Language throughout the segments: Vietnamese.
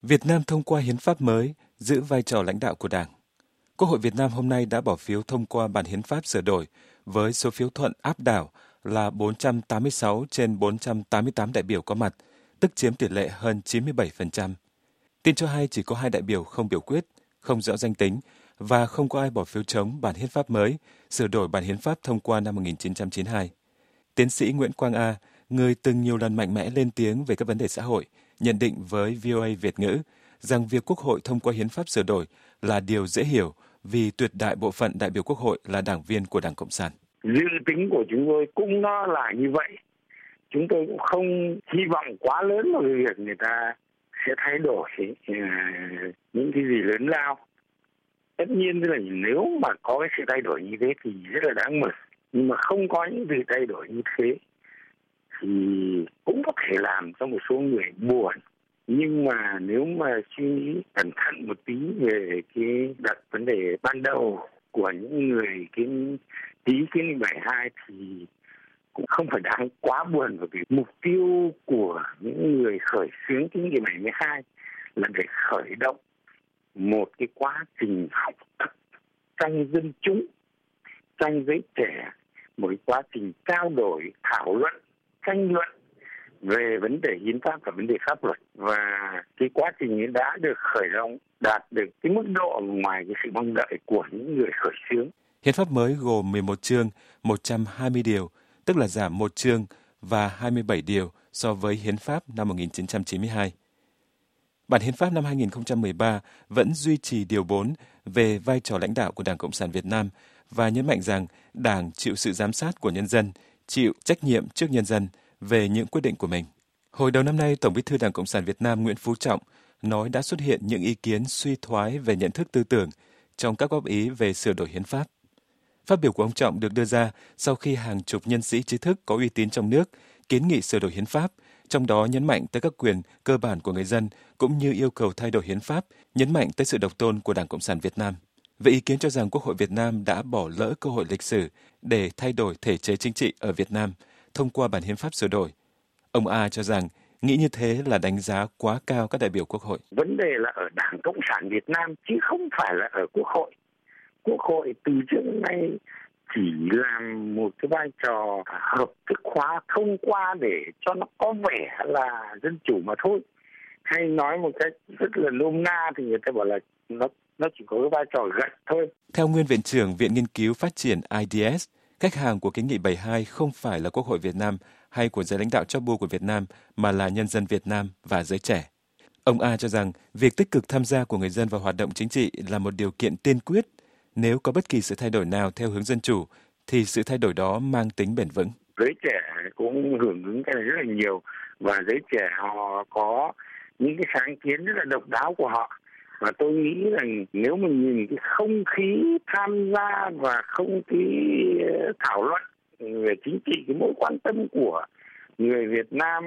Việt Nam thông qua hiến pháp mới, giữ vai trò lãnh đạo của Đảng. Quốc hội Việt Nam hôm nay đã bỏ phiếu thông qua bản hiến pháp sửa đổi với số phiếu thuận áp đảo là 486 trên 488 đại biểu có mặt, tức chiếm tỷ lệ hơn 97%. Tin cho hay chỉ có 2 đại biểu không biểu quyết, không rõ danh tính và không có ai bỏ phiếu chống bản hiến pháp mới, sửa đổi bản hiến pháp thông qua năm 1992. Tiến sĩ Nguyễn Quang A, người từng nhiều lần mạnh mẽ lên tiếng về các vấn đề xã hội, nhận định với VOA Việt ngữ rằng việc Quốc hội thông qua hiến pháp sửa đổi là điều dễ hiểu vì tuyệt đại bộ phận đại biểu Quốc hội là đảng viên của Đảng Cộng sản. Dự tính của chúng tôi cũng nó là như vậy. Chúng tôi cũng không hy vọng quá lớn vào việc người ta sẽ thay đổi những cái gì lớn lao. Tất nhiên là nếu mà có cái sự thay đổi như thế thì rất là đáng mừng. Nhưng mà không có những sự thay đổi như thế thì cũng có thể làm cho một số người buồn. Nhưng mà nếu mà suy nghĩ cẩn thận một tí về cái đặt vấn đề ban đầu của những người ký kiến nghị 72 thì cũng không phải đáng quá buồn, bởi vì mục tiêu của những người khởi xướng kiến nghị 72 là để khởi động một cái quá trình học tập trong dân chúng, trong giới trẻ, một cái quá trình trao đổi, thảo luận, tranh luận về vấn đề hiến pháp và vấn đề pháp luật. Và cái quá trình ấy đã được khởi động, đạt được cái mức độ ngoài cái sự mong đợi của những người khởi xướng. Hiến pháp mới gồm 11 chương, 120 điều, tức là giảm 1 chương và 27 điều so với hiến pháp năm 1992. Bản hiến pháp năm 2013 vẫn duy trì điều 4 về vai trò lãnh đạo của Đảng Cộng sản Việt Nam và nhấn mạnh rằng Đảng chịu sự giám sát của nhân dân, chịu trách nhiệm trước nhân dân về những quyết định của mình. Hồi đầu năm nay, Tổng Bí thư Đảng Cộng sản Việt Nam Nguyễn Phú Trọng nói đã xuất hiện những ý kiến suy thoái về nhận thức tư tưởng trong các góp ý về sửa đổi hiến pháp. Phát biểu của ông Trọng được đưa ra sau khi hàng chục nhân sĩ trí thức có uy tín trong nước kiến nghị sửa đổi hiến pháp, trong đó nhấn mạnh tới các quyền cơ bản của người dân cũng như yêu cầu thay đổi hiến pháp, nhấn mạnh tới sự độc tôn của Đảng Cộng sản Việt Nam. Về ý kiến cho rằng Quốc hội Việt Nam đã bỏ lỡ cơ hội lịch sử để thay đổi thể chế chính trị ở Việt Nam thông qua bản hiến pháp sửa đổi, ông A cho rằng nghĩ như thế là đánh giá quá cao các đại biểu Quốc hội. Vấn đề là ở Đảng Cộng sản Việt Nam chứ không phải là ở Quốc hội. Quốc hội từ trước đến nay chỉ làm một cái vai trò hợp thức hóa, thông qua để cho nó có vẻ là dân chủ mà thôi. Hay nói một cách rất là nôm na thì người ta bảo là nó chỉ có cái vai trò gật thôi. Theo nguyên viện trưởng Viện Nghiên cứu Phát triển IDS, khách hàng của kiến nghị 72 không phải là Quốc hội Việt Nam hay của giới lãnh đạo chóp bu của Việt Nam, mà là nhân dân Việt Nam và giới trẻ. Ông A cho rằng việc tích cực tham gia của người dân vào hoạt động chính trị là một điều kiện tiên quyết. Nếu có bất kỳ sự thay đổi nào theo hướng dân chủ, thì sự thay đổi đó mang tính bền vững. Giới trẻ cũng hưởng ứng cái này rất là nhiều, và giới trẻ họ có những cái sáng kiến rất là độc đáo của họ. Và tôi nghĩ rằng nếu mình nhìn cái không khí tham gia và không khí thảo luận về chính trị, cái mối quan tâm của người Việt Nam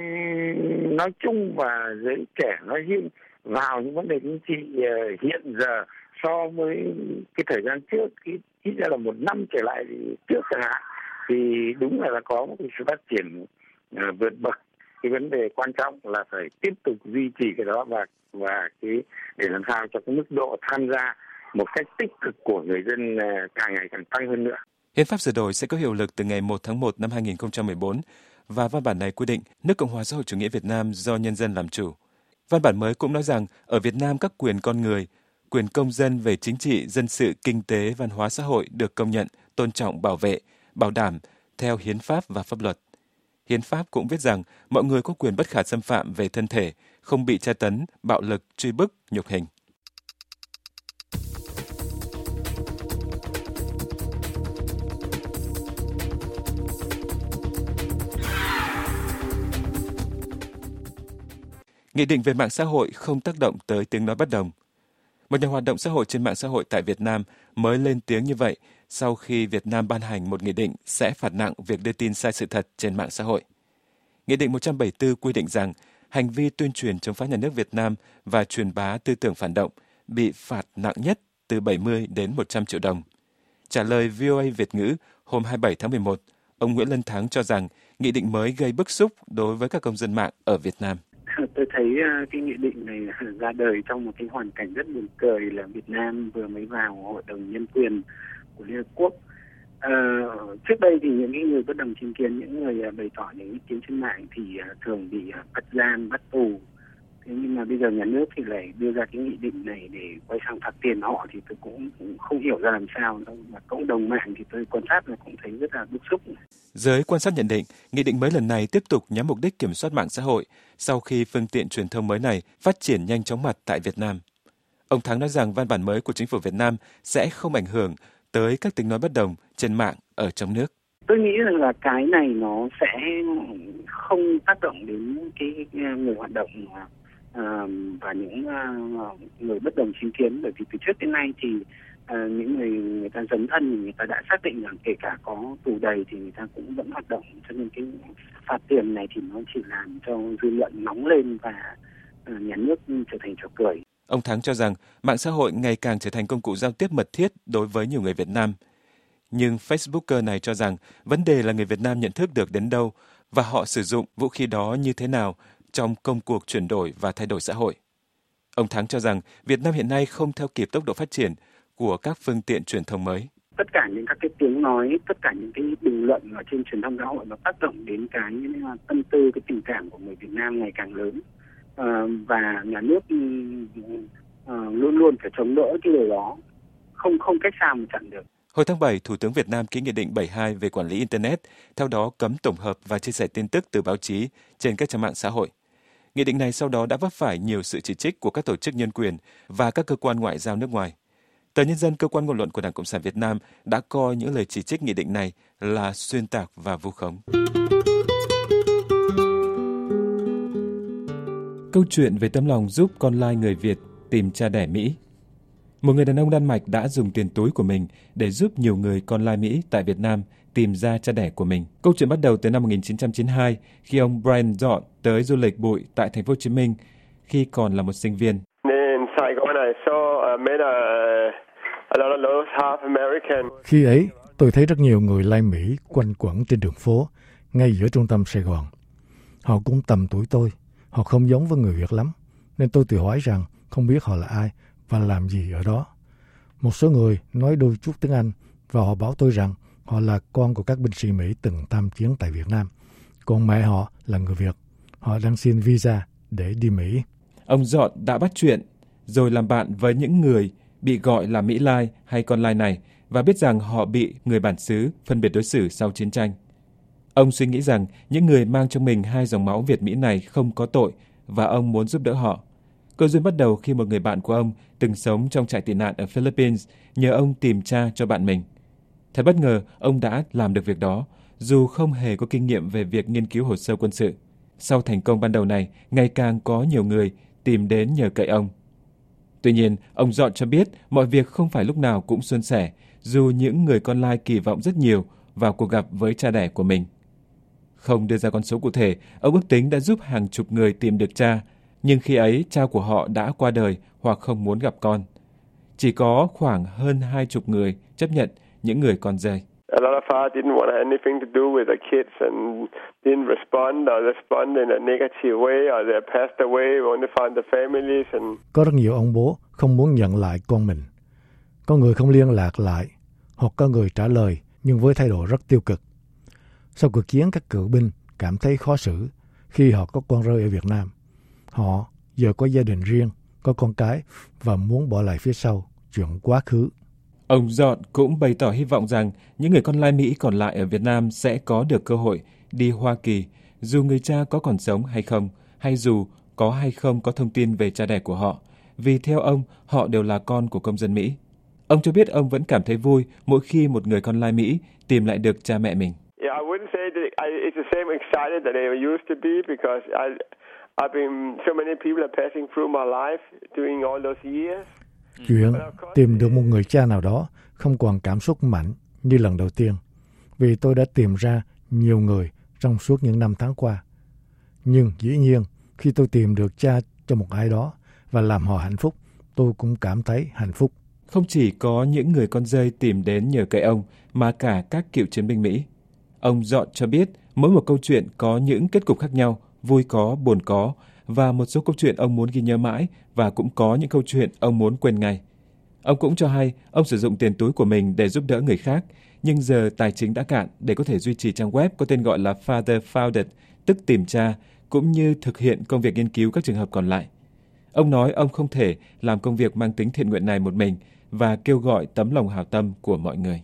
nói chung và giới trẻ nói riêng vào những vấn đề chính trị hiện giờ so với cái thời gian trước, ít ra là một năm trở lại trước chẳng hạn, thì đúng là có một cái sự phát triển vượt bậc. Cái vấn đề quan trọng là phải tiếp tục duy trì cái đó và cái để làm sao cho cái mức độ tham gia một cách tích cực của người dân càng ngày càng tăng hơn nữa. Hiến pháp sửa đổi sẽ có hiệu lực từ ngày 1 tháng 1 năm 2014 và văn bản này quy định nước Cộng hòa xã hội chủ nghĩa Việt Nam do nhân dân làm chủ. Văn bản mới cũng nói rằng ở Việt Nam các quyền con người, quyền công dân về chính trị, dân sự, kinh tế, văn hóa xã hội được công nhận, tôn trọng, bảo vệ, bảo đảm theo hiến pháp và pháp luật. Hiến pháp cũng viết rằng mọi người có quyền bất khả xâm phạm về thân thể, không bị tra tấn, bạo lực, truy bức, nhục hình. Nghị định về mạng xã hội không tác động tới tiếng nói bất đồng. Một nhà hoạt động xã hội trên mạng xã hội tại Việt Nam mới lên tiếng như vậy sau khi Việt Nam ban hành một nghị định sẽ phạt nặng việc đưa tin sai sự thật trên mạng xã hội. Nghị định 174 quy định rằng hành vi tuyên truyền chống phá nhà nước Việt Nam và truyền bá tư tưởng phản động bị phạt nặng nhất từ 70 đến 100 triệu đồng. Trả lời VOA Việt ngữ hôm 27 tháng 11, ông Nguyễn Lân Thắng cho rằng nghị định mới gây bức xúc đối với các công dân mạng ở Việt Nam. Tôi thấy cái nghị định này ra đời trong một cái hoàn cảnh rất buồn cười là Việt Nam vừa mới vào Hội đồng Nhân quyền của Liên Hợp Quốc. Trước đây thì những người bất đồng chính kiến, những người bày tỏ những ý kiến trên mạng thì thường bị bắt giam, bắt tù. Thế nhưng mà bây giờ nhà nước thì lại đưa ra cái nghị định này để quay sang phạt tiền họ thì tôi cũng không hiểu ra làm sao. Mà cộng đồng mạng thì tôi quan sát là cũng thấy rất là bức xúc. Giới quan sát nhận định, nghị định mới lần này tiếp tục nhắm mục đích kiểm soát mạng xã hội sau khi phương tiện truyền thông mới này phát triển nhanh chóng mặt tại Việt Nam. Ông Thắng nói rằng văn bản mới của chính phủ Việt Nam sẽ không ảnh hưởng tới các tiếng nói bất đồng trên mạng ở trong nước. Tôi nghĩ rằng là cái này nó sẽ không tác động đến cái người hoạt động và những người bất đồng chính kiến, bởi vì từ trước đến nay thì những người ta dấn thân, người ta đã xác định rằng kể cả có tù đầy thì người ta cũng vẫn hoạt động, cho nên cái phạt tiền này thì nó chỉ làm cho dư luận nóng lên và nhà nước trở thành trò cười. Ông Thắng cho rằng mạng xã hội ngày càng trở thành công cụ giao tiếp mật thiết đối với nhiều người Việt Nam. Nhưng Facebooker này cho rằng vấn đề là người Việt Nam nhận thức được đến đâu và họ sử dụng vũ khí đó như thế nào trong công cuộc chuyển đổi và thay đổi xã hội. Ông Thắng cho rằng Việt Nam hiện nay không theo kịp tốc độ phát triển của các phương tiện truyền thông mới. Tất cả những các cái tiếng nói, tất cả những cái bình luận ở trên truyền thông xã hội nó tác động đến cái tâm tư, cái tình cảm của người Việt Nam ngày càng lớn. Và nhà nước luôn luôn phải chống đỡ cái điều đó, không cách sao mà chặn được. Hồi tháng 7, Thủ tướng Việt Nam ký Nghị định 72 về quản lý Internet, theo đó cấm tổng hợp và chia sẻ tin tức từ báo chí trên các trang mạng xã hội. Nghị định này sau đó đã vấp phải nhiều sự chỉ trích của các tổ chức nhân quyền và các cơ quan ngoại giao nước ngoài. Tờ Nhân dân, cơ quan ngôn luận của Đảng Cộng sản Việt Nam, đã coi những lời chỉ trích nghị định này là xuyên tạc và vu khống. Câu chuyện về tấm lòng giúp con lai người Việt tìm cha đẻ Mỹ. Một người đàn ông Đan Mạch đã dùng tiền túi của mình để giúp nhiều người con lai Mỹ tại Việt Nam tìm ra cha đẻ của mình. Câu chuyện bắt đầu từ năm 1992 khi ông Brian Dọn tới du lịch bụi tại thành phố Hồ Chí Minh khi còn là một sinh viên. Khi ấy, tôi thấy rất nhiều người lai Mỹ quanh quẩn trên đường phố, ngay giữa trung tâm Sài Gòn. Họ cũng tầm tuổi tôi, họ không giống với người Việt lắm, nên tôi tự hỏi rằng không biết họ là ai và làm gì ở đó. Một số người nói đôi chút tiếng Anh và họ bảo tôi rằng họ là con của các binh sĩ Mỹ từng tham chiến tại Việt Nam. Còn mẹ họ là người Việt. Họ đang xin visa để đi Mỹ. Ông Dọn đã bắt chuyện rồi làm bạn với những người bị gọi là Mỹ Lai hay con lai này và biết rằng họ bị người bản xứ phân biệt đối xử sau chiến tranh. Ông suy nghĩ rằng những người mang trong mình hai dòng máu Việt Mỹ này không có tội và ông muốn giúp đỡ họ. Câu duyên bắt đầu khi một người bạn của ông từng sống trong trại tị nạn ở Philippines nhờ ông tìm cha cho bạn mình. Thật bất ngờ, ông đã làm được việc đó, dù không hề có kinh nghiệm về việc nghiên cứu hồ sơ quân sự. Sau thành công ban đầu này, ngày càng có nhiều người tìm đến nhờ cậy ông. Tuy nhiên, ông Dọn cho biết mọi việc không phải lúc nào cũng suôn sẻ, dù những người con lai kỳ vọng rất nhiều vào cuộc gặp với cha đẻ của mình. Không đưa ra con số cụ thể, ông ước tính đã giúp hàng chục người tìm được cha, nhưng khi ấy cha của họ đã qua đời hoặc không muốn gặp con. Chỉ có khoảng hơn 20 người chấp nhận những người con rơi. Có rất nhiều ông bố không muốn nhận lại con mình. Có người không liên lạc lại, hoặc có người trả lời nhưng với thái độ rất tiêu cực. Sau cuộc chiến, các cựu binh cảm thấy khó xử khi họ có con rơi ở Việt Nam. Họ giờ có gia đình riêng, có con cái và muốn bỏ lại phía sau chuyện quá khứ. Ông Dọn cũng bày tỏ hy vọng rằng những người con lai Mỹ còn lại ở Việt Nam sẽ có được cơ hội đi Hoa Kỳ, dù người cha có còn sống hay không, hay dù có hay không có thông tin về cha đẻ của họ, vì theo ông, họ đều là con của công dân Mỹ. Ông cho biết ông vẫn cảm thấy vui mỗi khi một người con lai Mỹ tìm lại được cha mẹ mình. Chuyện tìm được một người cha nào đó không còn cảm xúc mạnh như lần đầu tiên, vì tôi đã tìm ra nhiều người trong suốt những năm tháng qua. Nhưng dĩ nhiên, khi tôi tìm được cha cho một ai đó và làm họ hạnh phúc, tôi cũng cảm thấy hạnh phúc. Không chỉ có những người con rơi tìm đến nhờ cậy ông, mà cả các cựu chiến binh Mỹ. Ông Dọn cho biết mỗi một câu chuyện có những kết cục khác nhau, vui có, buồn có, và một số câu chuyện ông muốn ghi nhớ mãi và cũng có những câu chuyện ông muốn quên ngay. Ông cũng cho hay ông sử dụng tiền túi của mình để giúp đỡ người khác, nhưng giờ tài chính đã cạn để có thể duy trì trang web có tên gọi là Father Founded, tức tìm cha, cũng như thực hiện công việc nghiên cứu các trường hợp còn lại. Ông nói ông không thể làm công việc mang tính thiện nguyện này một mình và kêu gọi tấm lòng hảo tâm của mọi người.